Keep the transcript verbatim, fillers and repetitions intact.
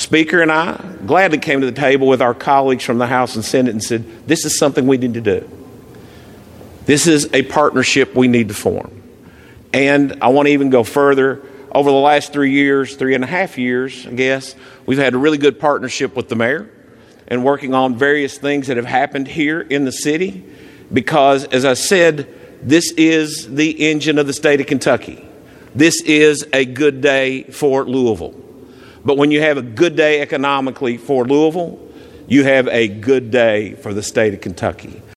Speaker and I gladly came to the table with our colleagues from the House and Senate and said, this is something we need to do. This is a partnership we need to form. And I want to even go further. Over the last three years, three and a half years, I guess, we've had a really good partnership with the mayor and working on various things that have happened here in the city because, as I said, this is the engine of the state of Kentucky. This is a good day for Louisville. But when you have a good day economically for Louisville, you have a good day for the state of Kentucky.